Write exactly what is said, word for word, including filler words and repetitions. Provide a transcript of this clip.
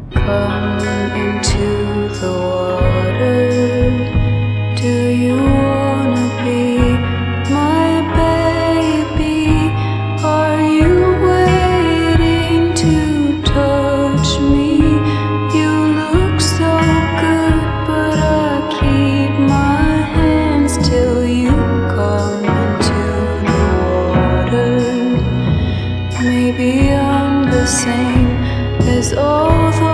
Come into the water. Do you wanna be my baby? Are you waiting to touch me? You look so good, but I keep my hands till you come into the water. Maybe I'm the same as all the